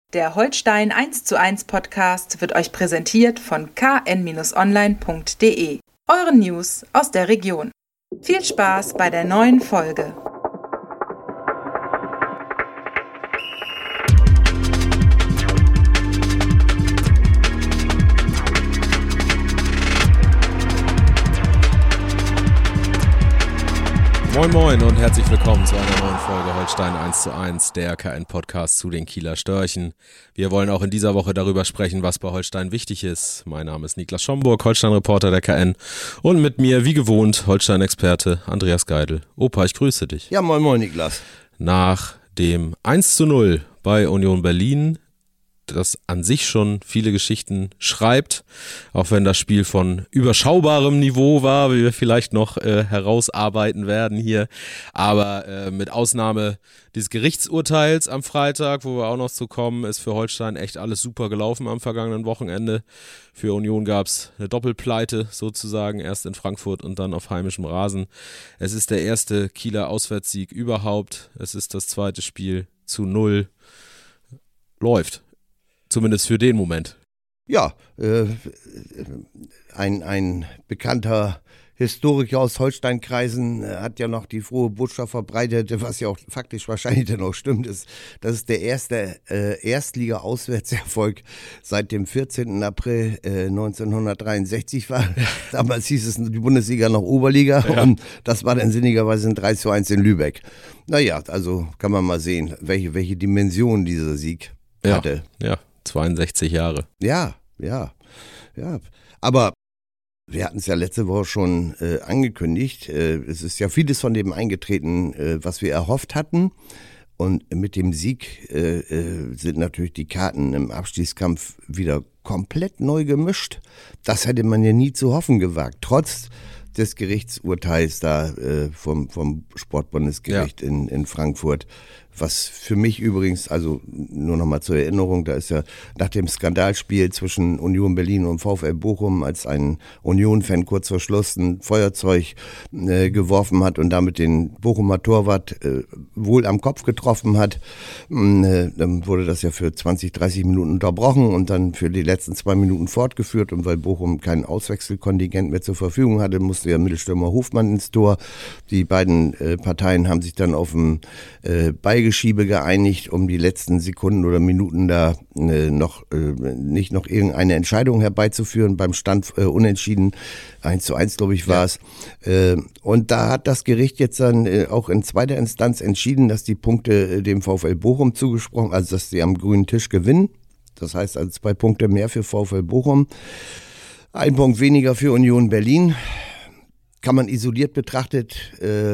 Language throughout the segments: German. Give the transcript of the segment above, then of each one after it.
Der Holstein 1:1 Podcast wird euch präsentiert von kn-online.de, euren News aus der Region. Viel Spaß bei der neuen Folge. Moin Moin und herzlich willkommen zu einer neuen Folge Holstein 1:1, der KN-Podcast zu den Kieler Störchen. Wir wollen auch in dieser Woche darüber sprechen, was bei Holstein wichtig ist. Mein Name ist Niklas Schomburg, Holstein-Reporter der KN, und mit mir, wie gewohnt, Holstein-Experte Andreas Geidel. Opa, ich grüße dich. Ja, moin moin Niklas. Nach dem 1:0 bei Union Berlin, das an sich schon viele Geschichten schreibt, auch wenn das Spiel von überschaubarem Niveau war, wie wir vielleicht noch herausarbeiten werden hier, aber mit Ausnahme dieses Gerichtsurteils am Freitag, wo wir auch noch zu kommen, ist für Holstein echt alles super gelaufen am vergangenen Wochenende. Für Union gab es eine Doppelpleite sozusagen, erst in Frankfurt und dann auf heimischem Rasen. Es ist der erste Kieler Auswärtssieg überhaupt, es ist das zweite Spiel zu 0, läuft. Zumindest für den Moment. Ja, ein bekannter Historiker aus Holsteinkreisen hat ja noch die frohe Botschaft verbreitet, was ja auch faktisch wahrscheinlich dann auch stimmt, ist, dass es der erste Erstliga-Auswärtserfolg seit dem 14. April 1963 war. Damals hieß es die Bundesliga noch Oberliga, ja. Und das war dann sinnigerweise ein 3:1 in Lübeck. Naja, also kann man mal sehen, welche Dimension dieser Sieg hatte. Ja. 62 Jahre. Ja. Aber wir hatten es ja letzte Woche schon angekündigt. Es ist ja vieles von dem eingetreten, was wir erhofft hatten. Und mit dem Sieg sind natürlich die Karten im Abstiegskampf wieder komplett neu gemischt. Das hätte man ja nie zu hoffen gewagt. Trotz des Gerichtsurteils da vom Sportbundesgericht in Frankfurt. Was für mich übrigens, also nur nochmal zur Erinnerung, da ist ja nach dem Skandalspiel zwischen Union Berlin und VfL Bochum, als ein Union-Fan kurz vor Schluss ein Feuerzeug geworfen hat und damit den Bochumer Torwart wohl am Kopf getroffen hat, dann wurde das ja für 20, 30 Minuten unterbrochen und dann für die letzten 2 Minuten fortgeführt. Und weil Bochum kein Auswechselkontingent mehr zur Verfügung hatte, musste ja Mittelstürmer Hofmann ins Tor. Die beiden Parteien haben sich dann auf ein Beigeschiebe geeinigt, um die letzten Sekunden oder Minuten da nicht noch irgendeine Entscheidung herbeizuführen. Beim Stand unentschieden, 1:1 glaube ich war es. Und da hat das Gericht jetzt dann auch in zweiter Instanz entschieden, dass die Punkte dem VfL Bochum zugesprochen, also dass sie am grünen Tisch gewinnen. Das heißt also 2 Punkte mehr für VfL Bochum, 1 Punkt weniger für Union Berlin. Kann man isoliert betrachtet,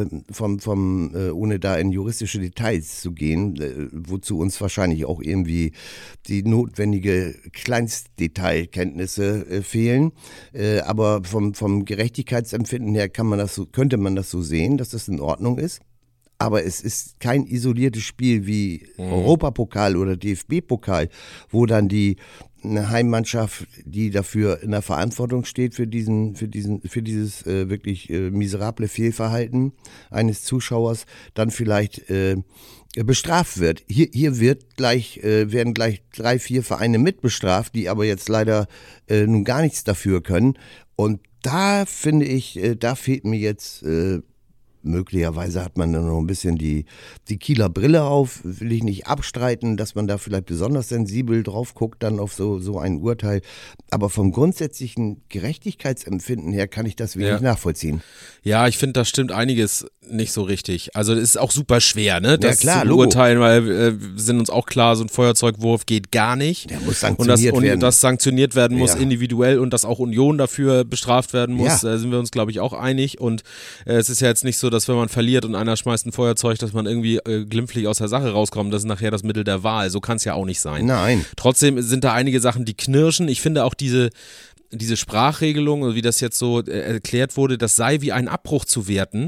ohne da in juristische Details zu gehen, wozu uns wahrscheinlich auch irgendwie die notwendige Kleinstdetailkenntnisse fehlen. Aber vom Gerechtigkeitsempfinden her könnte man das so sehen, dass das in Ordnung ist. Aber es ist kein isoliertes Spiel wie Europapokal oder DFB-Pokal, wo dann eine Heimmannschaft, die dafür in der Verantwortung steht für dieses wirklich miserable Fehlverhalten eines Zuschauers, dann vielleicht bestraft wird. Hier werden gleich 3, 4 Vereine mitbestraft, die aber jetzt leider nun gar nichts dafür können. Und da finde ich, da fehlt mir jetzt möglicherweise hat man dann noch ein bisschen die Kieler Brille auf, will ich nicht abstreiten, dass man da vielleicht besonders sensibel drauf guckt, dann auf so ein Urteil. Aber vom grundsätzlichen Gerechtigkeitsempfinden her kann ich das wenig nachvollziehen. Ja, ich finde, da stimmt einiges nicht so richtig. Also es ist auch super schwer, ne, das zu beurteilen, weil wir sind uns auch klar, so ein Feuerzeugwurf geht gar nicht. Der muss sanktioniert werden. Und das sanktioniert werden muss individuell und dass auch Union dafür bestraft werden muss, sind wir uns, glaube ich, auch einig. Und es ist ja jetzt nicht so, dass wenn man verliert und einer schmeißt ein Feuerzeug, dass man irgendwie glimpflich aus der Sache rauskommt. Das ist nachher das Mittel der Wahl. So kann es ja auch nicht sein. Nein. Trotzdem sind da einige Sachen, die knirschen. Ich finde auch diese Sprachregelung, wie das jetzt so erklärt wurde, das sei wie ein Abbruch zu werten,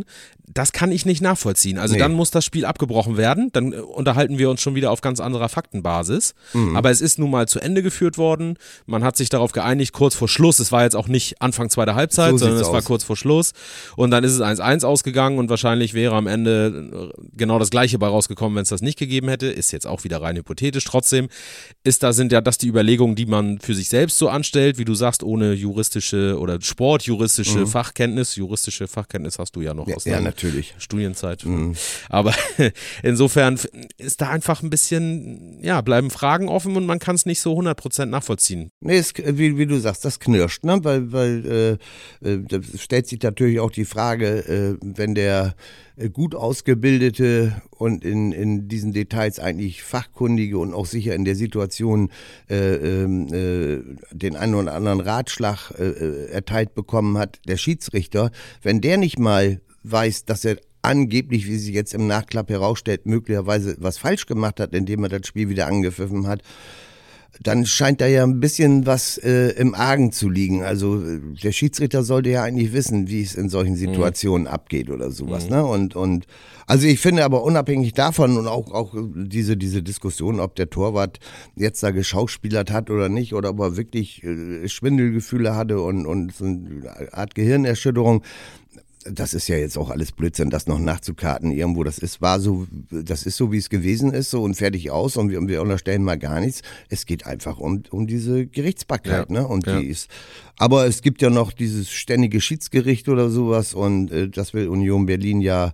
Das kann ich nicht nachvollziehen. Also dann muss das Spiel abgebrochen werden, dann unterhalten wir uns schon wieder auf ganz anderer Faktenbasis. Aber es ist nun mal zu Ende geführt worden, man hat sich darauf geeinigt, kurz vor Schluss, es war jetzt auch nicht Anfang zweiter Halbzeit, sondern es war kurz vor Schluss und dann ist es 1-1 ausgegangen und wahrscheinlich wäre am Ende genau das Gleiche bei rausgekommen, wenn es das nicht gegeben hätte, ist jetzt auch wieder rein hypothetisch. Trotzdem sind ja das die Überlegungen, die man für sich selbst so anstellt, wie du sagst, ohne juristische oder sportjuristische Fachkenntnis. Juristische Fachkenntnis hast du ja noch aus der natürlich. Studienzeit. Aber insofern ist da einfach ein bisschen, bleiben Fragen offen und man kann es nicht so 100% nachvollziehen. Nee, wie du sagst, das knirscht, ne? Weil da stellt sich natürlich auch die Frage, wenn der gut ausgebildete und in diesen Details eigentlich fachkundige und auch sicher in der Situation den einen oder anderen Ratschlag erteilt bekommen hat, der Schiedsrichter, wenn der nicht mal weiß, dass er angeblich, wie sich jetzt im Nachklapp herausstellt, möglicherweise was falsch gemacht hat, indem er das Spiel wieder angepfiffen hat, dann scheint da ja ein bisschen was im Argen zu liegen. Also der Schiedsrichter sollte ja eigentlich wissen, wie es in solchen Situationen abgeht oder sowas. Ne? Und also ich finde aber unabhängig davon und auch diese Diskussion, ob der Torwart jetzt da geschauspielert hat oder nicht oder ob er wirklich Schwindelgefühle hatte und so eine Art Gehirnerschütterung, das ist ja jetzt auch alles Blödsinn, das noch nachzukarten irgendwo. Das ist so, wie es gewesen ist, so und fertig aus und wir unterstellen mal gar nichts. Es geht einfach um diese Gerichtsbarkeit, ne? Und die ist. Aber es gibt ja noch dieses ständige Schiedsgericht oder sowas und das will Union Berlin ja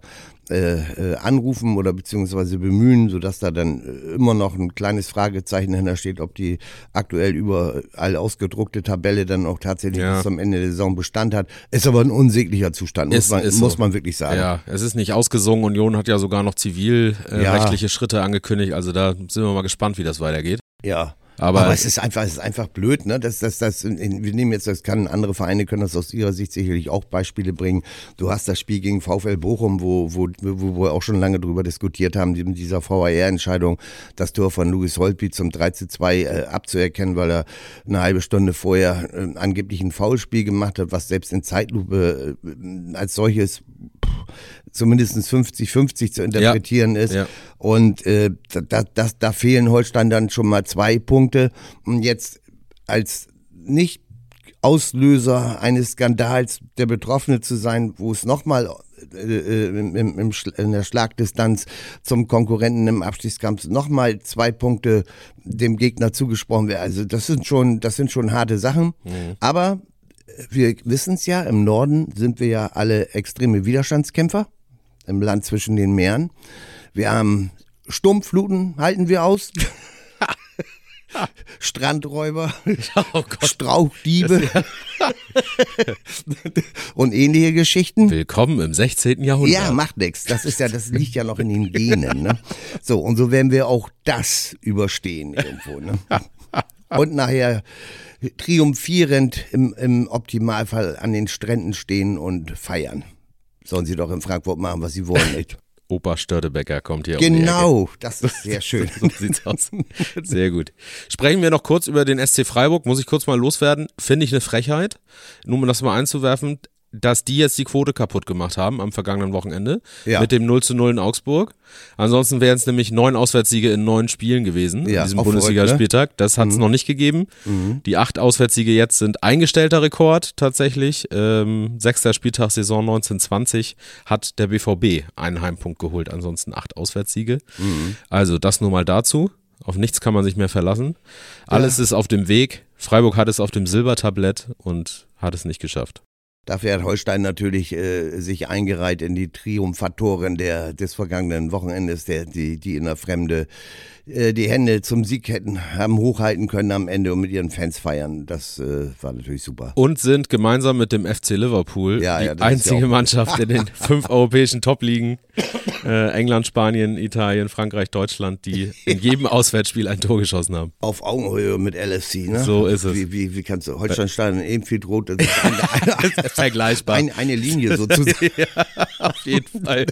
anrufen oder beziehungsweise bemühen, sodass da dann immer noch ein kleines Fragezeichen dahinter steht, ob die aktuell überall ausgedruckte Tabelle dann auch tatsächlich bis zum Ende der Saison Bestand hat. Ist aber ein unsäglicher Zustand, muss man wirklich sagen. Ja, es ist nicht ausgesungen. Union hat ja sogar noch zivilrechtliche Schritte angekündigt. Also da sind wir mal gespannt, wie das weitergeht. Ja. Aber es ist einfach blöd, ne? Wir nehmen jetzt, andere Vereine können das aus ihrer Sicht sicherlich auch Beispiele bringen. Du hast das Spiel gegen VfL Bochum, wo wir auch schon lange drüber diskutiert haben, mit dieser VAR-Entscheidung, das Tor von Louis Holtby zum 3:2 abzuerkennen, weil er eine halbe Stunde vorher angeblich ein Foulspiel gemacht hat, was selbst in Zeitlupe als solches zumindest 50-50 zu interpretieren ist. Ja. Und da fehlen Holstein dann schon mal 2 Punkte. Und jetzt als Nicht-Auslöser eines Skandals der Betroffene zu sein, wo es nochmal in der Schlagdistanz zum Konkurrenten im Abstiegskampf nochmal 2 Punkte dem Gegner zugesprochen werden. Also das sind schon harte Sachen. Aber wir wissen es ja, im Norden sind wir ja alle extreme Widerstandskämpfer im Land zwischen den Meeren. Wir haben Sturmfluten, halten wir aus. Strandräuber, Strauchdiebe und ähnliche Geschichten. Willkommen im 16. Jahrhundert. Ja, macht nichts. Das liegt ja noch in den Genen. Ne? So, und so werden wir auch das überstehen irgendwo. Ne? Und nachher triumphierend im Optimalfall an den Stränden stehen und feiern. Sollen sie doch in Frankfurt machen, was sie wollen, nicht? Opa Störtebecker kommt hier. Genau, das ist sehr schön. So sieht's aus. Sehr gut. Sprechen wir noch kurz über den SC Freiburg. Muss ich kurz mal loswerden. Finde ich eine Frechheit. Nur um das mal einzuwerfen, dass die jetzt die Quote kaputt gemacht haben am vergangenen Wochenende mit dem 0:0 in Augsburg. Ansonsten wären es nämlich 9 Auswärtssiege in 9 Spielen gewesen in diesem Bundesligaspieltag. Ne? Das hat es noch nicht gegeben. Die 8 Auswärtssiege jetzt sind eingestellter Rekord tatsächlich. 6. Spieltag Saison 19/20 hat der BVB einen Heimpunkt geholt. Ansonsten 8 Auswärtssiege. Also das nur mal dazu. Auf nichts kann man sich mehr verlassen. Alles ist auf dem Weg. Freiburg hat es auf dem Silbertablett und hat es nicht geschafft. Dafür hat Holstein natürlich sich eingereiht in die Triumphatoren des vergangenen Wochenendes, die in der Fremde die Hände zum Sieg haben hochhalten können am Ende und mit ihren Fans feiern. Das war natürlich super. Und sind gemeinsam mit dem FC Liverpool die einzige Mannschaft in den 5 europäischen Top-Ligen, England, Spanien, Italien, Frankreich, Deutschland, die in jedem Auswärtsspiel ein Tor geschossen haben. Auf Augenhöhe mit LFC, ne? So ist es. Wie kannst du Holstein-Stadion Ebenfield Rot, vergleichbar. Eine Linie sozusagen. Ja, auf jeden Fall.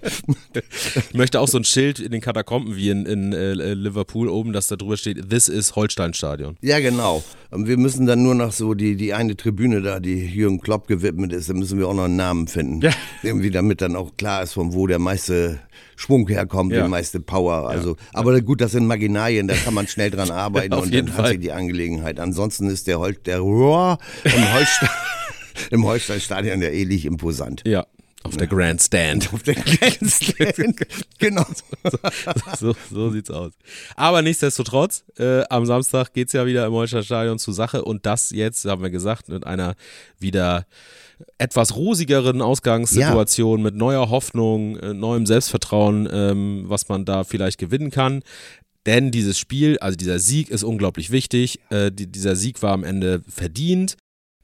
Ich möchte auch so ein Schild in den Katakomben wie in Liverpool oben, dass da drüber steht, This is Holstein-Stadion. Ja, genau. Und wir müssen dann nur noch so die eine Tribüne da, die Jürgen Klopp gewidmet ist, da müssen wir auch noch einen Namen finden. Ja. Irgendwie, damit dann auch klar ist, von wo der meiste Schwung herkommt, die meiste Power. Also, aber gut, das sind Marginalien, da kann man schnell dran arbeiten und dann hat sie die Angelegenheit. Ansonsten ist der Rohr im Holstein-Stadion ja ähnlich imposant. Ja. Auf der Grandstand. Auf der Grandstand, genau. So sieht's aus. Aber nichtsdestotrotz, am Samstag geht's ja wieder im Holstein-Stadion zur Sache und das jetzt, haben wir gesagt, mit einer wieder etwas rosigeren Ausgangssituation, mit neuer Hoffnung, neuem Selbstvertrauen, was man da vielleicht gewinnen kann. Denn dieses Spiel, also dieser Sieg ist unglaublich wichtig. Dieser Sieg war am Ende verdient.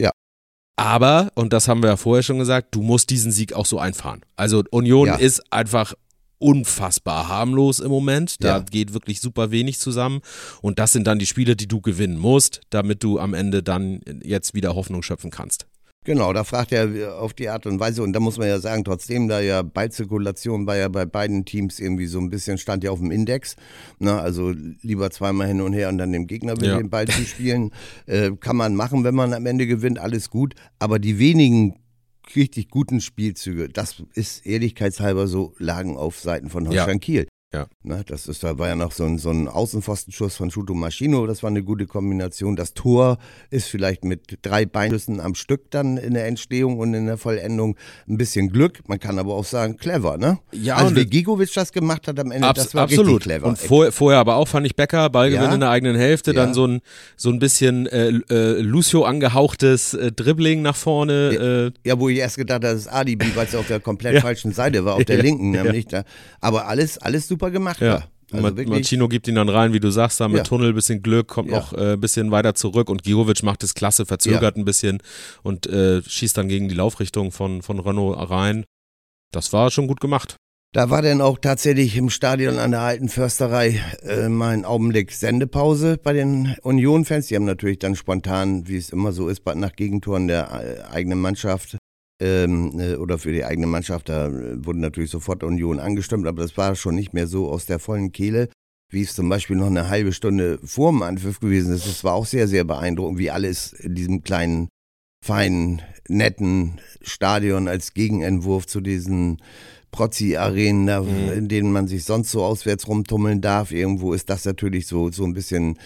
Aber, und das haben wir ja vorher schon gesagt, du musst diesen Sieg auch so einfahren. Also Union ist einfach unfassbar harmlos im Moment. Da geht wirklich super wenig zusammen. Und das sind dann die Spiele, die du gewinnen musst, damit du am Ende dann jetzt wieder Hoffnung schöpfen kannst. Genau, da fragt er auf die Art und Weise, und da muss man ja sagen, trotzdem da ja Ballzirkulation war ja bei beiden Teams irgendwie so ein bisschen, stand ja auf dem Index, also lieber zweimal hin und her und dann dem Gegner mit dem Ball zu spielen, kann man machen, wenn man am Ende gewinnt, alles gut, aber die wenigen richtig guten Spielzüge, das ist ehrlichkeitshalber so, lagen auf Seiten von Holstein Kiel. Ja. Da war ja noch so ein Außenpfostenschuss von Shuto Maschino, das war eine gute Kombination. Das Tor ist vielleicht mit 3 Beinschüssen am Stück dann in der Entstehung und in der Vollendung ein bisschen Glück. Man kann aber auch sagen, clever, ne? Ja, also wie Gigovic das gemacht hat am Ende, das war absolut richtig clever. Und vorher aber auch fand ich Becker, Ballgewinn in der eigenen Hälfte, dann so ein bisschen Lucio angehauchtes Dribbling nach vorne. Wo ich erst gedacht habe, das ist Alibi, weil es auf der komplett falschen Seite war, auf der linken nämlich. Da. Aber alles super gemacht war. Also Machino gibt ihn dann rein, wie du sagst, da mit Tunnel, bisschen Glück, kommt noch ein bisschen weiter zurück und Gigovic macht es klasse, verzögert ein bisschen und schießt dann gegen die Laufrichtung von Renault rein. Das war schon gut gemacht. Da war dann auch tatsächlich im Stadion an der Alten Försterei mal ein Augenblick Sendepause bei den Union-Fans. Die haben natürlich dann spontan, wie es immer so ist, nach Gegentoren der eigenen Mannschaft oder für die eigene Mannschaft, da wurde natürlich sofort Union angestimmt, aber das war schon nicht mehr so aus der vollen Kehle, wie es zum Beispiel noch eine halbe Stunde vor dem Anpfiff gewesen ist. Das war auch sehr, sehr beeindruckend, wie alles in diesem kleinen, feinen, netten Stadion als Gegenentwurf zu diesen Prozzi-Arenen, in denen man sich sonst so auswärts rumtummeln darf. Irgendwo ist das natürlich so ein bisschen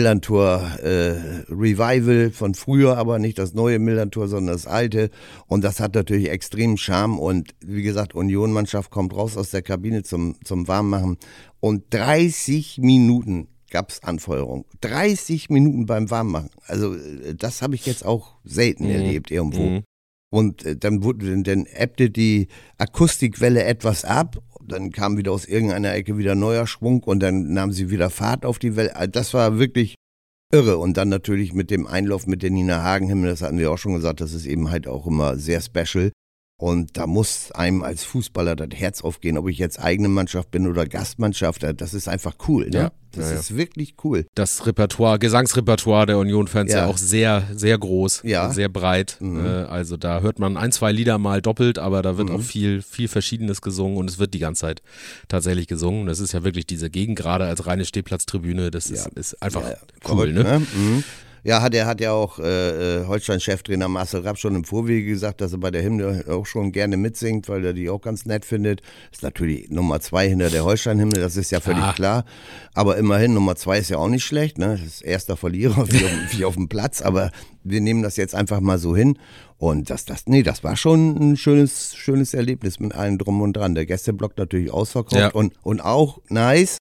Millantor-Revival von früher, aber nicht das neue Millantor, sondern das alte. Und das hat natürlich extremen Charme. Und wie gesagt, Union-Mannschaft kommt raus aus der Kabine zum Warmmachen. Und 30 Minuten gab's Anfeuerung. 30 Minuten beim Warmmachen. Also das habe ich jetzt auch selten erlebt irgendwo. Und dann ebbte die Akustikwelle etwas ab, dann kam wieder aus irgendeiner Ecke wieder neuer Schwung und dann nahm sie wieder Fahrt auf die Welle. Das war wirklich irre. Und dann natürlich mit dem Einlauf mit der Nina Hagen-Hymne, das hatten wir auch schon gesagt, das ist eben halt auch immer sehr special. Und da muss einem als Fußballer das Herz aufgehen, ob ich jetzt eigene Mannschaft bin oder Gastmannschaft. Das ist einfach cool, ne? Ja, das ist wirklich cool. Das Gesangsrepertoire der Union-Fans ist ja auch sehr, sehr groß, sehr breit. Also da hört man 1, 2 Lieder mal doppelt, aber da wird auch viel Verschiedenes gesungen und es wird die ganze Zeit tatsächlich gesungen. Das ist ja wirklich diese Gegend, gerade als reine Stehplatztribüne, das ist einfach cool, verrückt, ne? Ja, hat ja auch Holstein-Cheftrainer Marcel Rapp schon im Vorwege gesagt, dass er bei der Hymne auch schon gerne mitsingt, weil er die auch ganz nett findet. Ist natürlich Nummer 2 hinter der Holstein-Hymne, das ist ja völlig klar. Aber immerhin, Nummer 2 ist ja auch nicht schlecht, ne? Das ist erster Verlierer wie auf dem Platz, aber wir nehmen das jetzt einfach mal so hin. Und das war schon ein schönes Erlebnis mit allem drum und dran. Der Gästeblock natürlich ausverkauft und auch nice,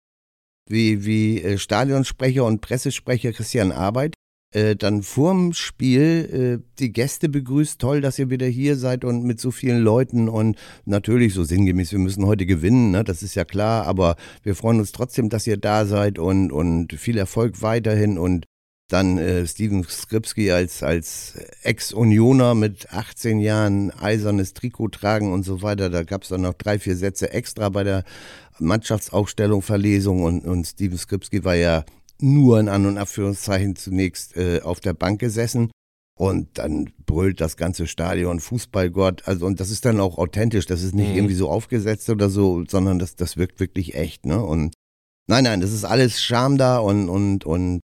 wie Stadionsprecher und Pressesprecher Christian Arbeit dann vorm Spiel die Gäste begrüßt, toll, dass ihr wieder hier seid und mit so vielen Leuten und natürlich so sinngemäß, wir müssen heute gewinnen, ne, das ist ja klar, aber wir freuen uns trotzdem, dass ihr da seid und viel Erfolg weiterhin und dann Steven Skripski als Ex-Unioner mit 18 Jahren eisernes Trikot tragen und so weiter, da gab es dann noch 3, 4 Sätze extra bei der Mannschaftsaufstellung, Verlesung und Steven Skripski war ja nur in An- und Abführungszeichen zunächst auf der Bank gesessen und dann brüllt das ganze Stadion, Fußballgott, also und das ist dann auch authentisch, das ist nicht irgendwie so aufgesetzt oder so, sondern das wirkt wirklich echt, ne? Und nein, das ist alles Charme da und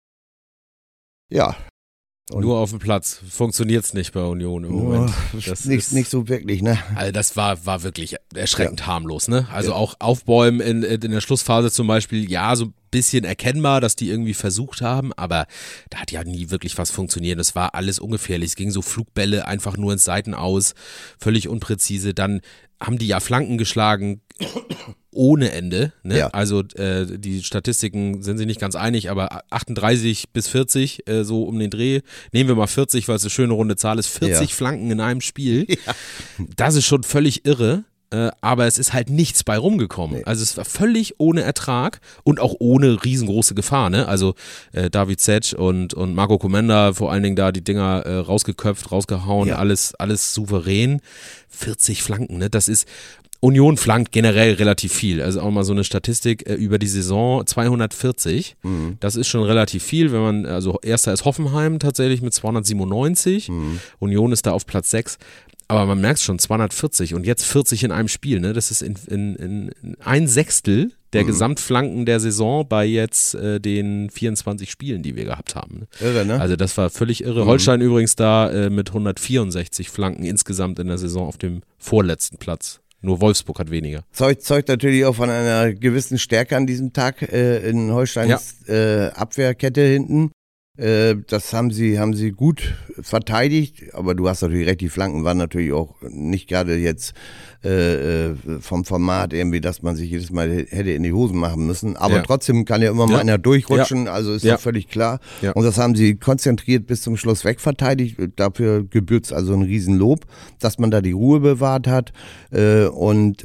ja. Und nur auf dem Platz funktioniert's nicht bei Union im Moment. Das nicht so wirklich, ne? Also das war wirklich erschreckend harmlos, ne? Also auch Aufbäumen in der Schlussphase zum Beispiel, ja, so ein bisschen erkennbar, dass die irgendwie versucht haben, aber da hat ja nie wirklich was funktioniert. Es war alles ungefährlich. Es ging so Flugbälle einfach nur ins Seitenaus, völlig unpräzise. Dann haben die ja Flanken geschlagen ohne Ende, ne? Ja. Also die Statistiken sind sich nicht ganz einig, aber 38 bis 40, so um den Dreh. Nehmen wir mal 40, weil es eine schöne runde Zahl ist. 40 Flanken in einem Spiel. Ja. Das ist schon völlig irre. Aber es ist halt nichts bei rumgekommen. Nee. Also es war völlig ohne Ertrag und auch ohne riesengroße Gefahr. Ne? Also David Zetsch und Marco Komenda vor allen Dingen da die Dinger rausgeköpft, rausgehauen, alles souverän. 40 Flanken, ne? Das ist Union flankt generell relativ viel. Also auch mal so eine Statistik über die Saison 240. Das ist schon relativ viel, wenn man, also erster ist Hoffenheim tatsächlich mit 297. Union ist da auf Platz 6. Aber man merkt schon, 240 und jetzt 40 in einem Spiel, ne? Das ist in ein Sechstel der Gesamtflanken der Saison bei jetzt den 24 Spielen, die wir gehabt haben. Ne? Irre, ne? Also das war völlig irre. Holstein übrigens da mit 164 Flanken insgesamt in der Saison auf dem vorletzten Platz. Nur Wolfsburg hat weniger. Zeugt natürlich auch von einer gewissen Stärke an diesem Tag in Holsteins Abwehrkette hinten. Das haben sie gut verteidigt, aber du hast natürlich recht, die Flanken waren natürlich auch nicht gerade jetzt vom Format irgendwie, dass man sich jedes Mal hätte in die Hosen machen müssen, aber trotzdem kann ja immer mal einer durchrutschen, also ist doch völlig klar. Ja. Und das haben sie konzentriert bis zum Schluss wegverteidigt, dafür gebührt's also ein Riesenlob, dass man da die Ruhe bewahrt hat und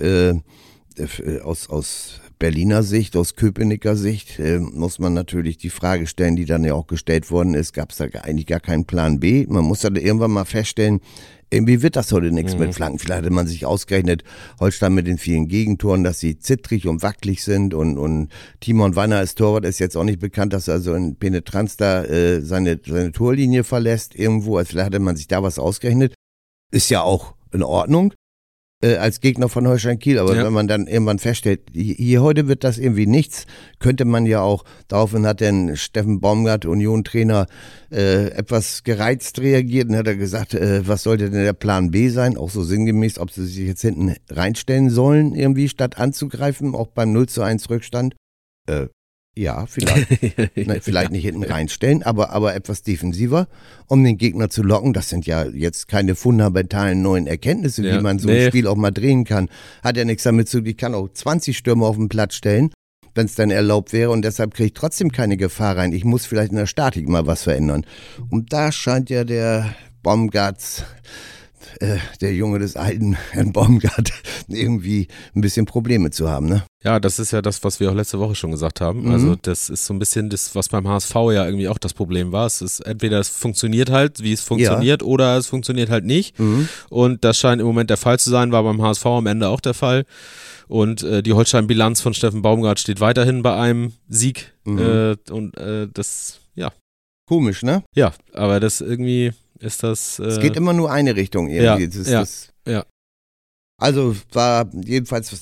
aus Berliner Sicht, aus Köpenicker Sicht muss man natürlich die Frage stellen, die dann ja auch gestellt worden ist, gab es da eigentlich gar keinen Plan B. Man muss dann irgendwann mal feststellen, irgendwie wird das heute nichts mit Flanken. Vielleicht hatte man sich ausgerechnet, Holstein mit den vielen Gegentoren, dass sie zittrig und wackelig sind und Timon Wanner als Torwart ist jetzt auch nicht bekannt, dass er also in Penetranz da seine Torlinie verlässt irgendwo. Also vielleicht hatte man sich da was ausgerechnet. Ist ja auch in Ordnung. Als Gegner von Holstein Kiel, aber wenn man dann irgendwann feststellt, hier heute wird das irgendwie nichts, könnte man ja auch, daraufhin hat denn Steffen Baumgart, Union-Trainer, etwas gereizt reagiert und hat er gesagt, was sollte denn der Plan B sein, auch so sinngemäß, ob sie sich jetzt hinten reinstellen sollen, irgendwie statt anzugreifen, auch beim 0:1 Rückstand. Ja, vielleicht. Vielleicht nicht hinten reinstellen, aber etwas defensiver, um den Gegner zu locken. Das sind ja jetzt keine fundamentalen neuen Erkenntnisse, wie man so ein Spiel auch mal drehen kann. Hat ja nichts damit zu tun. Ich kann auch 20 Stürmer auf den Platz stellen, wenn es dann erlaubt wäre und deshalb kriege ich trotzdem keine Gefahr rein. Ich muss vielleicht in der Statik mal was verändern. Und da scheint ja der Baumgarts, der Junge des alten Herrn Baumgart, irgendwie ein bisschen Probleme zu haben, ne? Ja, das ist ja das, was wir auch letzte Woche schon gesagt haben. Also das ist so ein bisschen das, was beim HSV ja irgendwie auch das Problem war. Es ist entweder es funktioniert halt, wie es funktioniert, oder es funktioniert halt nicht. Und das scheint im Moment der Fall zu sein, war beim HSV am Ende auch der Fall. Und die Holstein-Bilanz von Steffen Baumgart steht weiterhin bei einem Sieg. Das, ja. Komisch, ne? Ja, aber das irgendwie ist das... es geht immer nur eine Richtung irgendwie. Ja. Also war jedenfalls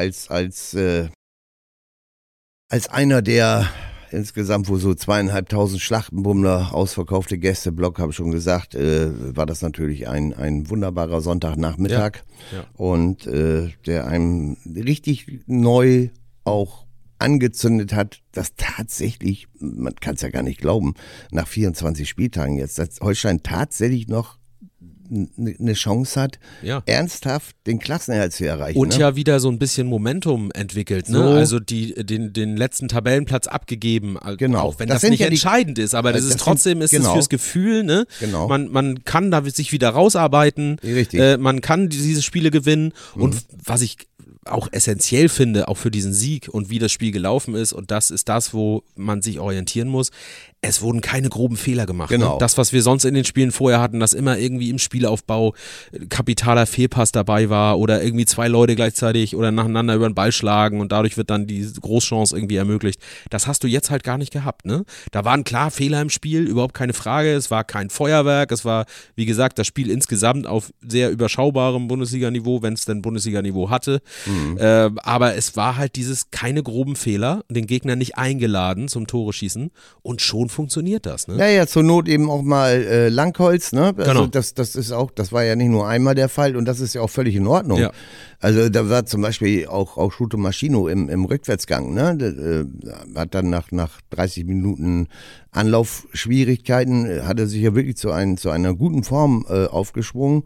als einer der insgesamt wo so 2.500 Schlachtenbummler ausverkaufte Gästeblock, habe ich schon gesagt, war das natürlich ein wunderbarer Sonntagnachmittag und der einem richtig neu auch angezündet hat, dass tatsächlich, man kann es ja gar nicht glauben, nach 24 Spieltagen jetzt, dass Holstein tatsächlich noch eine Chance hat, ernsthaft den Klassenerhalt zu erreichen. Und ja wieder so ein bisschen Momentum entwickelt, ne? So. Also den letzten Tabellenplatz abgegeben, Genau. Auch wenn das nicht entscheidend ist, aber das ist trotzdem ist es fürs Gefühl, ne? Genau. Man kann da sich wieder rausarbeiten, Richtig. man kann diese Spiele gewinnen und was ich auch essentiell finde, auch für diesen Sieg und wie das Spiel gelaufen ist, und das ist das, wo man sich orientieren muss, es wurden keine groben Fehler gemacht. Genau. Ne? Das, was wir sonst in den Spielen vorher hatten, dass immer irgendwie im Spielaufbau kapitaler Fehlpass dabei war oder irgendwie zwei Leute gleichzeitig oder nacheinander über den Ball schlagen und dadurch wird dann die Großchance irgendwie ermöglicht. Das hast du jetzt halt gar nicht gehabt. Ne? Da waren klar Fehler im Spiel, überhaupt keine Frage. Es war kein Feuerwerk. Es war, wie gesagt, das Spiel insgesamt auf sehr überschaubarem Bundesliga-Niveau, wenn es denn Bundesliga-Niveau hatte. Aber es war halt keine groben Fehler, den Gegner nicht eingeladen zum Tore schießen und schon funktioniert das. Ne? Ja, zur Not eben auch mal Langholz, ne? Also genau. das ist auch, das war ja nicht nur einmal der Fall und das ist ja auch völlig in Ordnung. Ja. Also da war zum Beispiel auch Schuto Maschino im Rückwärtsgang, ne? Hat dann nach 30 Minuten Anlaufschwierigkeiten, hat er sich ja wirklich zu einer guten Form aufgeschwungen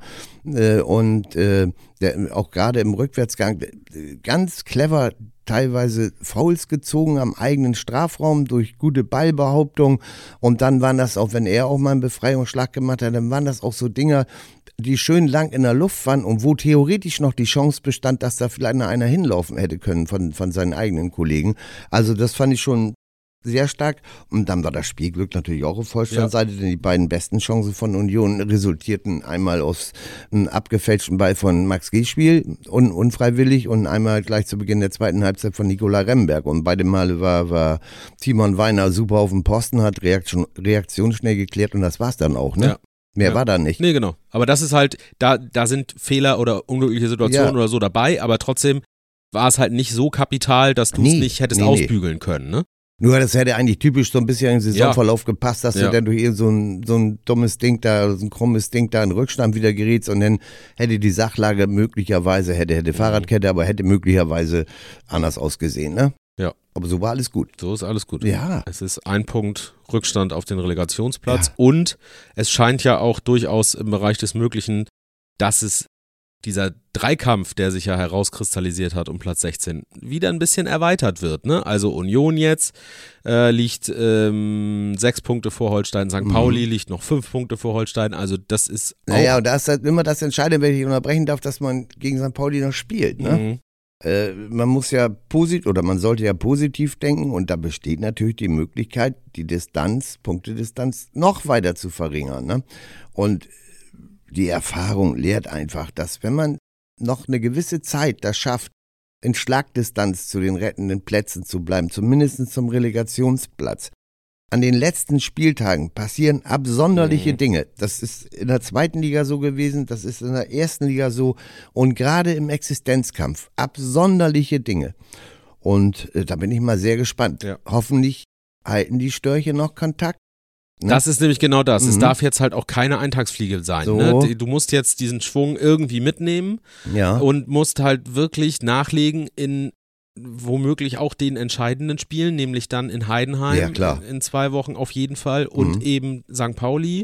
und auch gerade im Rückwärtsgang ganz clever teilweise Fouls gezogen am eigenen Strafraum durch gute Ballbehauptung und dann waren das auch, wenn er auch mal einen Befreiungsschlag gemacht hat, dann waren das auch so Dinger, die schön lang in der Luft waren und wo theoretisch noch die Chance bestand, dass da vielleicht einer hinlaufen hätte können von seinen eigenen Kollegen. Also das fand ich schon sehr stark. Und dann war das Spielglück natürlich auch auf Vollstandseite, denn die beiden besten Chancen von Union resultierten einmal aus einem abgefälschten Ball von Max Gießspiel, unfreiwillig, und einmal gleich zu Beginn der zweiten Halbzeit von Nikola Remberg. Und beide Male war Timon Weiner super auf dem Posten, hat Reaktion schnell geklärt und das war's dann auch, ne? Ja. Mehr war da nicht. Nee, genau. Aber das ist halt, da sind Fehler oder unglückliche Situationen oder so dabei, aber trotzdem war es halt nicht so kapital, dass du es nicht hättest ausbügeln können, ne? Nur das hätte eigentlich typisch so ein bisschen im Saisonverlauf gepasst, dass du dann durch so ein dummes Ding da, so ein krummes Ding da in Rückstand wieder gerätst und dann hätte die Sachlage möglicherweise, hätte Fahrradkette, aber hätte möglicherweise anders ausgesehen, ne? Ja. Aber so war alles gut. So ist alles gut. Ja. Es ist 1 Punkt Rückstand auf den Relegationsplatz und es scheint ja auch durchaus im Bereich des Möglichen, dass es dieser Dreikampf, der sich ja herauskristallisiert hat um Platz 16, wieder ein bisschen erweitert wird. Ne? Also Union jetzt liegt 6 Punkte vor Holstein, St. Pauli liegt noch 5 Punkte vor Holstein, also das ist auch... Naja, und da ist halt immer das Entscheidende, wenn ich unterbrechen darf, dass man gegen St. Pauli noch spielt. Ne? Man muss ja man sollte ja positiv denken und da besteht natürlich die Möglichkeit, die Punktedistanz noch weiter zu verringern. Ne? Und die Erfahrung lehrt einfach, dass wenn man noch eine gewisse Zeit das schafft, in Schlagdistanz zu den rettenden Plätzen zu bleiben, zumindest zum Relegationsplatz, an den letzten Spieltagen passieren absonderliche Dinge. Das ist in der zweiten Liga so gewesen, das ist in der ersten Liga so und gerade im Existenzkampf absonderliche Dinge. Und da bin ich mal sehr gespannt. Ja. Hoffentlich halten die Störche noch Kontakt. Ne? Das ist nämlich genau das. Es darf jetzt halt auch keine Eintagsfliege sein. So. Ne? Du musst jetzt diesen Schwung irgendwie mitnehmen und musst halt wirklich nachlegen in womöglich auch den entscheidenden Spielen, nämlich dann in Heidenheim in 2 Wochen auf jeden Fall und eben St. Pauli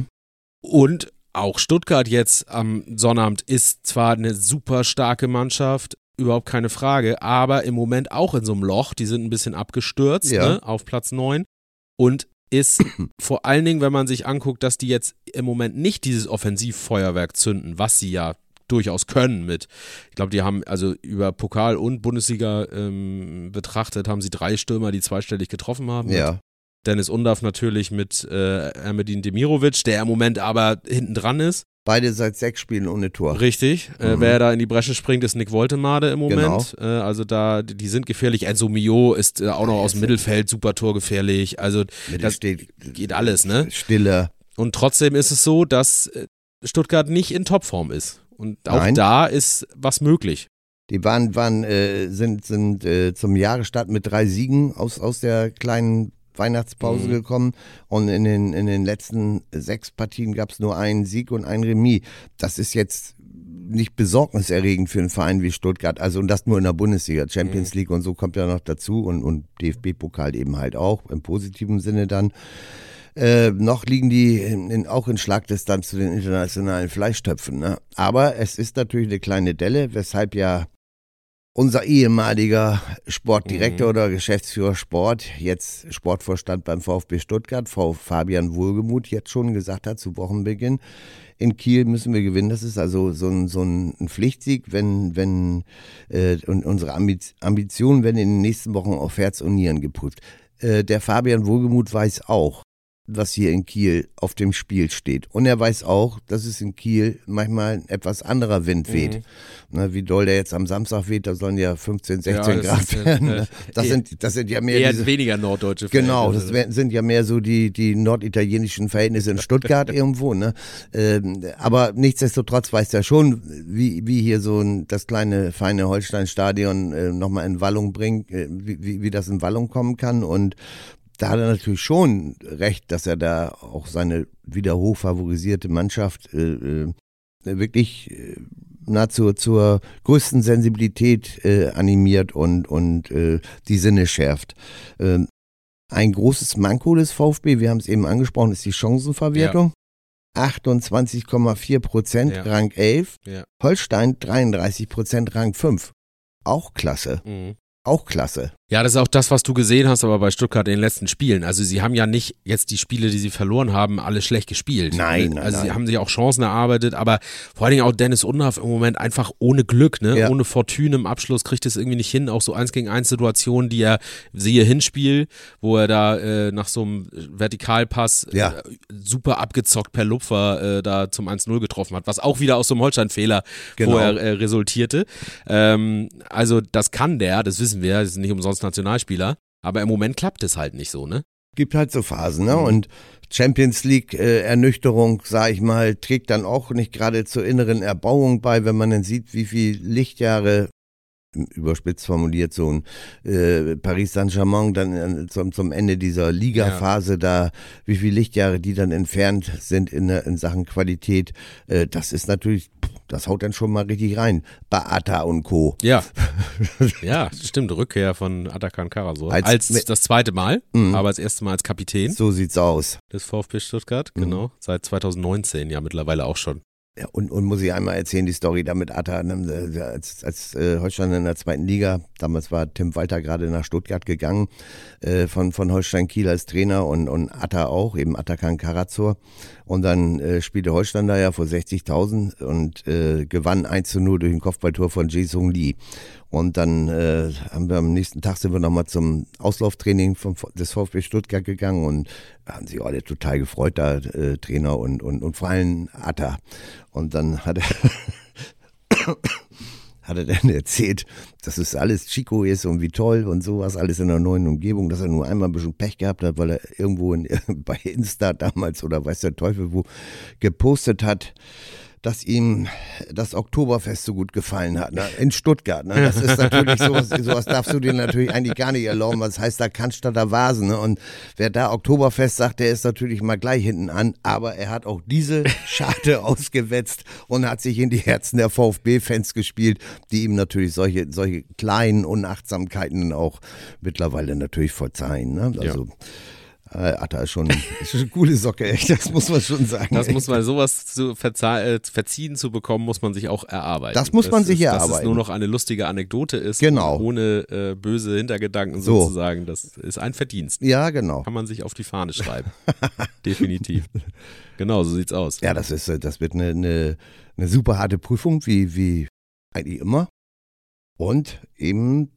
und auch Stuttgart jetzt am Sonnabend ist zwar eine super starke Mannschaft, überhaupt keine Frage, aber im Moment auch in so einem Loch, die sind ein bisschen abgestürzt, ne, auf Platz 9 und ist vor allen Dingen, wenn man sich anguckt, dass die jetzt im Moment nicht dieses Offensivfeuerwerk zünden, was sie ja durchaus können ich glaube, die haben also über Pokal und Bundesliga betrachtet, haben sie 3 Stürmer, die zweistellig getroffen haben. Ja. Dennis Undav natürlich mit Ermedin Demirovic, der im Moment aber hinten dran ist. Beide seit 6 Spielen ohne Tor. Richtig. Wer da in die Bresche springt, ist Nick Woltemade im Moment. Genau. Also die sind gefährlich. Enzo Mio ist auch noch aus dem Mittelfeld super torgefährlich. Also das geht alles, ne? Stiller. Und trotzdem ist es so, dass Stuttgart nicht in Topform ist. Und auch da ist was möglich. Die sind zum Jahresstart mit 3 Siegen aus der kleinen Weihnachtspause gekommen und in den letzten 6 Partien gab es nur einen Sieg und ein Remis. Das ist jetzt nicht besorgniserregend für einen Verein wie Stuttgart, also und das nur in der Bundesliga, Champions League und so kommt ja noch dazu und DFB-Pokal eben halt auch, im positiven Sinne dann. Noch liegen die auch in Schlagdistanz zu den internationalen Fleischtöpfen. Ne? Aber es ist natürlich eine kleine Delle, weshalb ja unser ehemaliger Sportdirektor oder Geschäftsführer Sport, jetzt Sportvorstand beim VfB Stuttgart, Fabian Wohlgemuth, jetzt schon gesagt hat zu Wochenbeginn, in Kiel müssen wir gewinnen. Das ist also so ein Pflichtsieg, wenn und unsere Ambitionen werden in den nächsten Wochen auf Herz und Nieren geprüft. Der Fabian Wohlgemuth weiß auch, was hier in Kiel auf dem Spiel steht. Und er weiß auch, dass es in Kiel manchmal ein etwas anderer Wind weht. Na, wie doll der jetzt am Samstag weht, da sollen ja 15, 16 Grad werden. Das sind ja mehr eher weniger norddeutsche Verhältnisse. Genau, das sind ja mehr so die norditalienischen Verhältnisse in Stuttgart irgendwo. Ne? Aber nichtsdestotrotz weiß er schon, wie hier so das kleine, feine Holstein-Stadion nochmal in Wallung bringt, wie das in Wallung kommen kann. Und da hat er natürlich schon recht, dass er da auch seine wieder hochfavorisierte Mannschaft wirklich nahezu zur größten Sensibilität animiert und die Sinne schärft. Ein großes Manko des VfB, wir haben es eben angesprochen, ist die Chancenverwertung. Ja. 28,4%, Rang 11. Ja. Holstein 33%, Rang 5. Auch klasse. Auch klasse. Ja, das ist auch das, was du gesehen hast, aber bei Stuttgart in den letzten Spielen. Also sie haben ja nicht jetzt die Spiele, die sie verloren haben, alle schlecht gespielt. Nein. Sie haben sich auch Chancen erarbeitet, aber vor allen Dingen auch Dennis Undaff im Moment einfach ohne Glück, ne? Ja. Ohne Fortune im Abschluss kriegt es irgendwie nicht hin. Auch so 1-gegen-1 Situationen, die er, siehe Hinspiel, wo er da nach so einem Vertikalpass super abgezockt per Lupfer da zum 1-0 getroffen hat, was auch wieder aus so einem Holstein-Fehler vorher resultierte. Also das kann das wissen wir, das ist nicht umsonst Nationalspieler, aber im Moment klappt es halt nicht so, ne? Gibt halt so Phasen, ne? Und Champions League Ernüchterung, sag ich mal, trägt dann auch nicht gerade zur inneren Erbauung bei, wenn man dann sieht, wie viel Lichtjahre, überspitzt formuliert, so ein Paris Saint-Germain dann zum Ende dieser Ligaphase da, wie viele Lichtjahre die dann entfernt sind in Sachen Qualität, das ist natürlich, das haut dann schon mal richtig rein. Bei Atta und Co. Ja, ja, stimmt, Rückkehr von Atakan Karasor. Als das zweite Mal, aber das erste Mal als Kapitän. So sieht's aus. Des VfB Stuttgart, genau, seit 2019 ja mittlerweile auch schon. Ja, und muss ich einmal erzählen, die Story da mit Atta, als Holstein in der zweiten Liga, damals war Tim Walter gerade nach Stuttgart gegangen, von Holstein Kiel als Trainer und Atta auch, eben Atakan Karasor. Und dann spielte Holstein da ja vor 60.000 und gewann 1-0 durch ein Kopfballtor von Jae-Sung Lee. Und dann haben wir am nächsten Tag sind wir nochmal zum Auslauftraining des VfB Stuttgart gegangen und haben sich alle total gefreut, da Trainer und vor allem Atta. Und dann hat er dann erzählt, dass es alles Chico ist und wie toll und sowas, alles in der neuen Umgebung, dass er nur einmal ein bisschen Pech gehabt hat, weil er irgendwo bei Insta damals oder weiß der Teufel wo gepostet hat, dass ihm das Oktoberfest so gut gefallen hat, ne? In Stuttgart. Ne? Das ist natürlich sowas darfst du dir natürlich eigentlich gar nicht erlauben, was heißt da Cannstatter Vasen. Ne? Und wer da Oktoberfest sagt, der ist natürlich mal gleich hinten an, aber er hat auch diese Scharte ausgewetzt und hat sich in die Herzen der VfB-Fans gespielt, die ihm natürlich solche kleinen Unachtsamkeiten auch mittlerweile natürlich verzeihen. Ne? Also Atta ist schon eine coole Socke, echt, das muss man schon sagen. Das muss man, sowas verziehen zu bekommen, muss man sich auch erarbeiten. Das muss man sich erarbeiten. Dass es nur noch eine lustige Anekdote ist, genau. Ohne böse Hintergedanken sozusagen, das ist ein Verdienst. Ja, genau. Kann man sich auf die Fahne schreiben. Definitiv. Genau, so sieht's aus. Ja, das wird eine super harte Prüfung, wie eigentlich immer. Und eben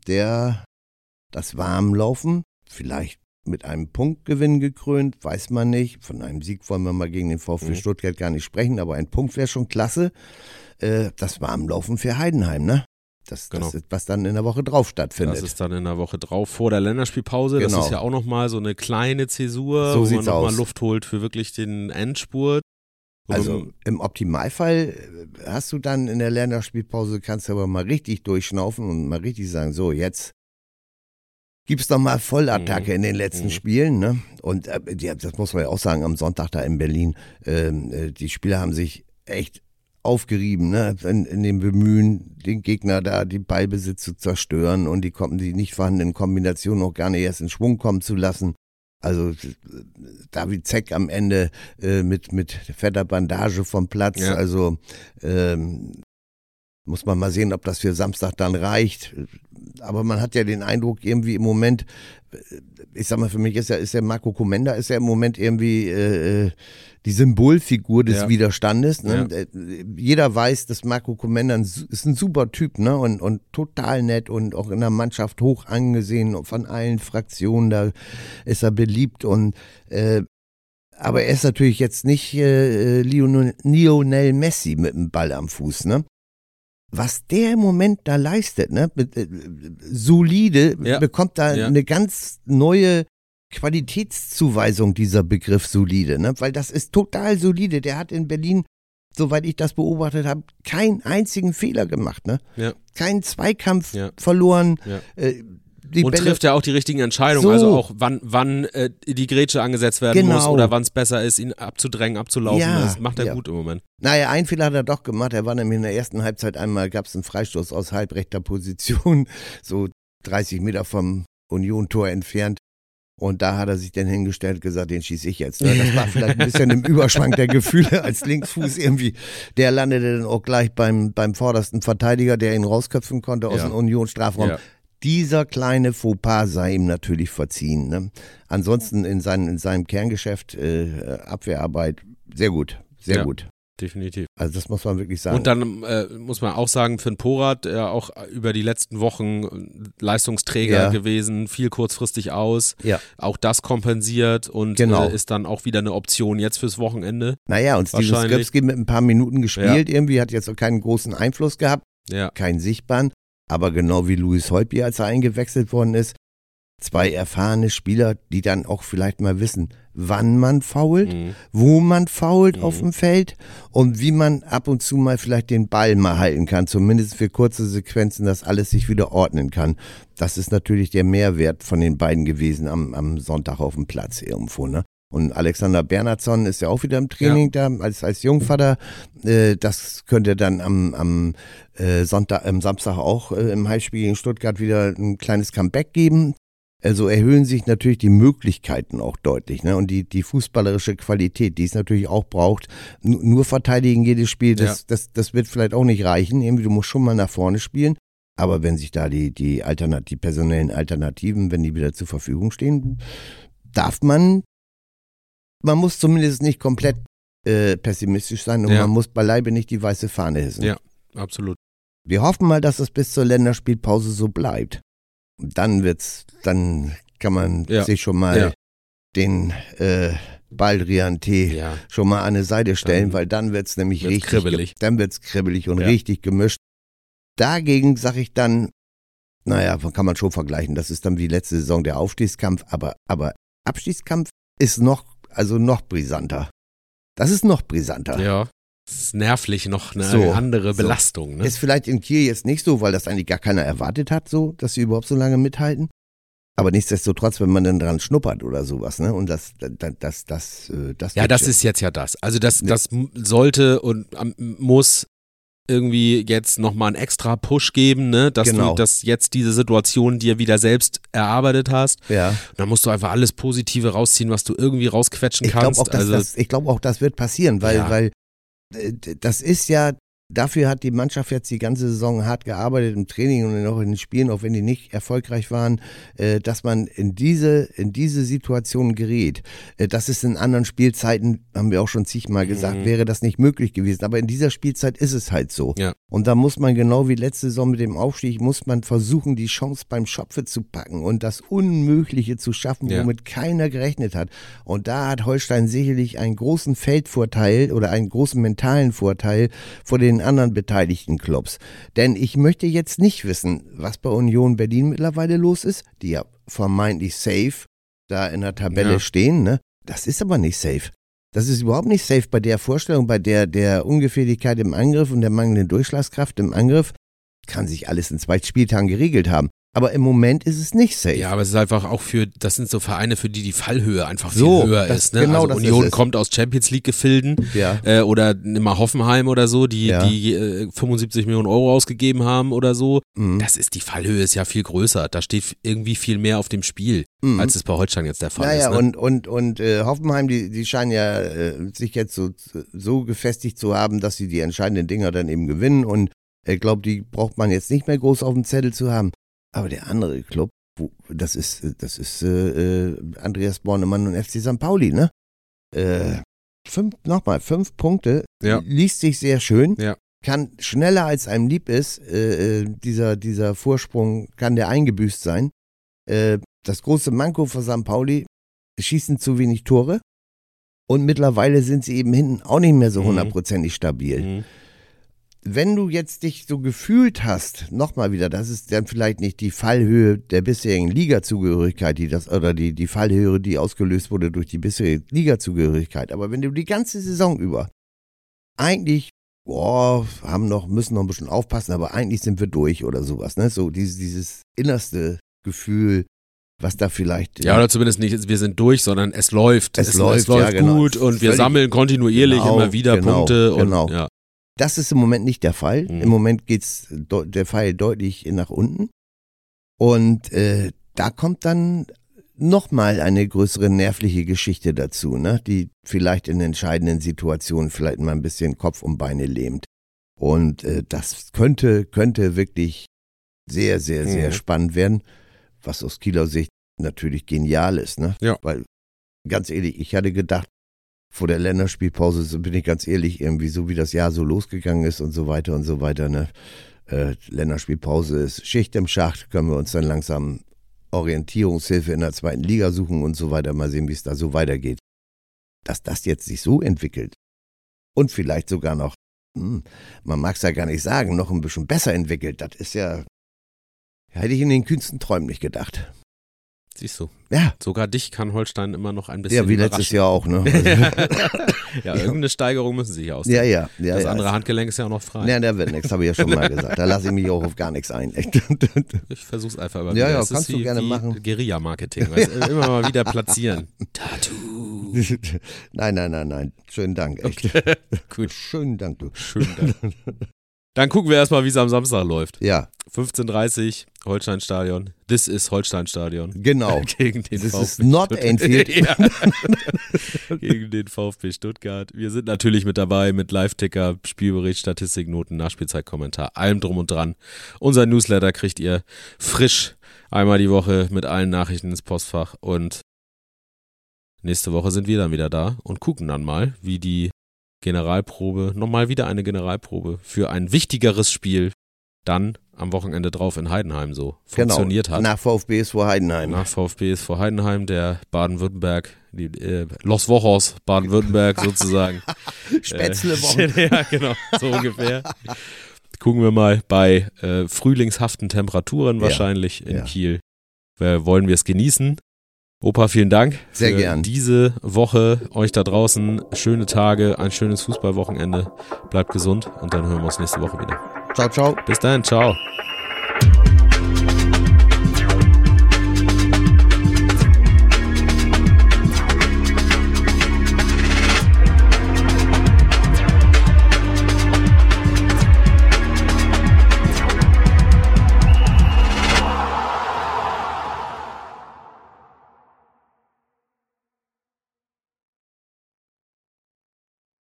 das Warmlaufen, vielleicht mit einem Punktgewinn gekrönt, weiß man nicht. Von einem Sieg wollen wir mal gegen den VfB Stuttgart gar nicht sprechen, aber ein Punkt wäre schon klasse. Das Warmlaufen für Heidenheim, ne? Das ist, was dann in der Woche drauf stattfindet. Das ist dann in der Woche drauf, vor der Länderspielpause. Genau. Das ist ja auch nochmal so eine kleine Zäsur, so wo man nochmal Luft holt für wirklich den Endspurt. Also im Optimalfall hast du dann in der Länderspielpause, kannst du aber mal richtig durchschnaufen und mal richtig sagen, so jetzt gibt's doch mal Vollattacke in den letzten Spielen, ne? Und das muss man ja auch sagen, am Sonntag da in Berlin, die Spieler haben sich echt aufgerieben, ne? In dem Bemühen, den Gegner da die Ballbesitz zu zerstören und die nicht vorhandenen Kombinationen auch gar nicht erst in Schwung kommen zu lassen. Also David Zeck am Ende mit fetter Bandage vom Platz, also Muss man mal sehen, ob das für Samstag dann reicht. Aber man hat ja den Eindruck, irgendwie im Moment, ich sag mal, für mich ist ja Marco Komenda ist ja im Moment irgendwie die Symbolfigur des Widerstandes. Ne? Ja. Jeder weiß, dass Marco Komenda ist ein super Typ, ne? Und total nett und auch in der Mannschaft hoch angesehen und von allen Fraktionen, da ist er beliebt und aber er ist natürlich jetzt nicht Lionel Messi mit dem Ball am Fuß, ne? Was der im Moment da leistet, ne? Solide, bekommt da eine ganz neue Qualitätszuweisung, dieser Begriff solide, ne? Weil das ist total solide. Der hat in Berlin, soweit ich das beobachtet habe, keinen einzigen Fehler gemacht, ne? Ja. Keinen Zweikampf verloren. Ja. Und Bälle trifft ja auch die richtigen Entscheidungen, so. Also auch wann die Grätsche angesetzt werden muss oder wann es besser ist, ihn abzudrängen, abzulaufen. Ja, das macht er gut im Moment. Naja, einen Fehler hat er doch gemacht. Er war nämlich in der ersten Halbzeit einmal, gab es einen Freistoß aus halbrechter Position, so 30 Meter vom Union-Tor entfernt. Und da hat er sich dann hingestellt und gesagt, den schieße ich jetzt. Das war vielleicht ein bisschen im Überschwang der Gefühle als Linksfuß irgendwie. Der landete dann auch gleich beim vordersten Verteidiger, der ihn rausköpfen konnte aus dem Union-Strafraum. Ja. Dieser kleine Fauxpas sei ihm natürlich verziehen. Ne? Ansonsten in seinem Kerngeschäft, Abwehrarbeit, sehr gut, sehr gut. Definitiv. Also das muss man wirklich sagen. Und dann muss man auch sagen, Finn Porath, auch über die letzten Wochen Leistungsträger gewesen, viel kurzfristig aus. Ja. Auch das kompensiert und ist dann auch wieder eine Option jetzt fürs Wochenende. Naja, und Steven Skripski mit ein paar Minuten gespielt irgendwie, hat jetzt auch keinen großen Einfluss gehabt, keinen sichtbaren. Aber genau wie Louis Holtby, als er eingewechselt worden ist, 2 erfahrene Spieler, die dann auch vielleicht mal wissen, wann man foult, wo man foult auf dem Feld und wie man ab und zu mal vielleicht den Ball mal halten kann, zumindest für kurze Sequenzen, dass alles sich wieder ordnen kann. Das ist natürlich der Mehrwert von den beiden gewesen am Sonntag auf dem Platz irgendwo, ne? Und Alexander Bernhardsson ist ja auch wieder im Training da als Jungvater. Das könnte dann am Samstag auch im Heimspiel gegen Stuttgart wieder ein kleines Comeback geben. Also erhöhen sich natürlich die Möglichkeiten auch deutlich, ne? Und die fußballerische Qualität, die es natürlich auch braucht. Nur verteidigen jedes Spiel, das wird vielleicht auch nicht reichen. Irgendwie, du musst schon mal nach vorne spielen. Aber wenn sich da die personellen Alternativen, wenn die wieder zur Verfügung stehen, man muss zumindest nicht komplett pessimistisch sein und man muss beileibe nicht die weiße Fahne hissen. Ja, absolut. Wir hoffen mal, dass es bis zur Länderspielpause so bleibt. Dann kann man sich schon mal den Baldrian Tee schon mal an eine Seite stellen, weil dann wird's nämlich richtig kribbelig. Dann wird's kribbelig und richtig gemischt. Dagegen sage ich dann, naja, kann man schon vergleichen, das ist dann wie letzte Saison der Aufstiegskampf, aber Abstiegskampf ist noch brisanter. Das ist noch brisanter. Ja, das ist nervlich noch eine andere Belastung. Ne? Ist vielleicht in Kiel jetzt nicht so, weil das eigentlich gar keiner erwartet hat, so, dass sie überhaupt so lange mithalten. Aber nichtsdestotrotz, wenn man dann dran schnuppert oder sowas, ne? Und das ja, das ist jetzt ja das. Also das sollte und muss irgendwie jetzt nochmal einen extra Push geben, ne? Dass du das jetzt diese Situation dir wieder selbst erarbeitet hast. Ja. Und dann musst du einfach alles Positive rausziehen, was du irgendwie rausquetschen kannst. Ich glaube auch, das wird passieren, weil das ist ja, dafür hat die Mannschaft jetzt die ganze Saison hart gearbeitet im Training und auch in den Spielen, auch wenn die nicht erfolgreich waren, dass man in diese Situation gerät. Das ist in anderen Spielzeiten, haben wir auch schon zigmal gesagt, wäre das nicht möglich gewesen. Aber in dieser Spielzeit ist es halt so. Ja. Und da muss man genau wie letzte Saison mit dem Aufstieg, muss man versuchen, die Chance beim Schopfe zu packen und das Unmögliche zu schaffen, womit keiner gerechnet hat. Und da hat Holstein sicherlich einen großen Feldvorteil oder einen großen mentalen Vorteil vor den anderen beteiligten Clubs. Denn ich möchte jetzt nicht wissen, was bei Union Berlin mittlerweile los ist, die ja vermeintlich safe da in der Tabelle stehen, ne? Das ist aber nicht safe. Das ist überhaupt nicht safe bei der Vorstellung, bei der Ungefährlichkeit im Angriff und der mangelnden Durchschlagskraft im Angriff. Kann sich alles in 2 Spieltagen geregelt haben. Aber im Moment ist es nicht safe. Ja, aber es ist einfach auch das sind so Vereine, für die Fallhöhe einfach viel höher ist. Ne? Genau, also Union kommt aus Champions-League-Gefilden oder nimm mal Hoffenheim oder so, die 75 Millionen Euro ausgegeben haben oder so. Das ist, die Fallhöhe ist ja viel größer. Da steht irgendwie viel mehr auf dem Spiel, als es bei Holstein jetzt der Fall ist. Ne? Und Hoffenheim, die scheinen ja sich jetzt so gefestigt zu haben, dass sie die entscheidenden Dinger dann eben gewinnen und Ich glaube, die braucht man jetzt nicht mehr groß auf dem Zettel zu haben. Aber der andere Club, das ist Andreas Bornemann und FC St. Pauli, ne? 5 Punkte, liest sich sehr schön, kann schneller als einem lieb ist, dieser Vorsprung kann der eingebüßt sein. Das große Manko für St. Pauli, schießen zu wenig Tore und mittlerweile sind sie eben hinten auch nicht mehr so 100% stabil. Mhm. Wenn du jetzt dich so gefühlt hast, nochmal wieder, das ist dann vielleicht nicht die Fallhöhe der bisherigen Ligazugehörigkeit, die Fallhöhe, die ausgelöst wurde durch die bisherige Ligazugehörigkeit, aber wenn du die ganze Saison über eigentlich, müssen noch ein bisschen aufpassen, aber eigentlich sind wir durch oder sowas, ne? So dieses innerste Gefühl, was da vielleicht... Ja, oder zumindest nicht, wir sind durch, sondern es läuft. Es läuft gut und wir sammeln kontinuierlich immer wieder Punkte. Genau. Und, das ist im Moment nicht der Fall. Im Moment geht's der Pfeil deutlich nach unten. Und da kommt dann nochmal eine größere nervliche Geschichte dazu, ne? Die vielleicht in entscheidenden Situationen vielleicht mal ein bisschen Kopf und Beine lähmt. Und das könnte wirklich sehr, sehr, sehr spannend werden, was aus Kieler Sicht natürlich genial ist, ne? Ja. Weil, ganz ehrlich, ich hatte gedacht, vor der Länderspielpause, bin ich ganz ehrlich, irgendwie so wie das Jahr so losgegangen ist und so weiter, ne? Länderspielpause ist Schicht im Schacht, können wir uns dann langsam Orientierungshilfe in der 2. Liga suchen und so weiter, mal sehen, wie es da so weitergeht. Dass das jetzt sich so entwickelt und vielleicht sogar noch, man mag es ja gar nicht sagen, noch ein bisschen besser entwickelt, das ist ja, hätte ich in den kühnsten Träumen nicht gedacht. Siehst du. Ja. Sogar dich kann Holstein immer noch ein bisschen Ja, wie letztes Jahr auch, ne? Ja, irgendeine Steigerung müssen sie hier aus. Ja. Das andere Handgelenk ist ja auch noch frei. Ja, da wird nichts, habe ich ja schon mal gesagt. Da lasse ich mich auch auf gar nichts ein. Ich versuch's einfach immer wieder. Ja, das kannst ist du gerne machen. Guerilla-Marketing. Immer mal wieder platzieren. Tattoo. Nein. Schönen Dank, echt. Okay. Gut. Schönen Dank, du. Schönen Dank. Dann gucken wir erstmal, wie es am Samstag läuft. Ja. 15:30 Holstein-Stadion. This is Holstein-Stadion. Genau. Gegen den This VfB is not Anfield. Ja. Gegen den VfB Stuttgart. Wir sind natürlich mit dabei mit Live-Ticker, Spielbericht, Statistiknoten, Nachspielzeitkommentar, allem drum und dran. Unser Newsletter kriegt ihr frisch einmal die Woche mit allen Nachrichten ins Postfach und nächste Woche sind wir dann wieder da und gucken dann mal, wie die Generalprobe, nochmal wieder eine Generalprobe für ein wichtigeres Spiel dann am Wochenende drauf in Heidenheim so funktioniert hat. Nach VfB ist vor Heidenheim. Nach VfB ist vor Heidenheim, der Baden-Württemberg, Los Wochos Baden-Württemberg sozusagen. Spätzle-Wochen. Ja, genau, so ungefähr. Gucken wir mal bei frühlingshaften Temperaturen wahrscheinlich in Kiel. Wollen wir es genießen? Opa, vielen Dank Sehr für gern. diese Woche. Euch da draußen schöne Tage, ein schönes Fußballwochenende. Bleibt gesund und dann hören wir uns nächste Woche wieder. Ciao, ciao. Bis dann, ciao.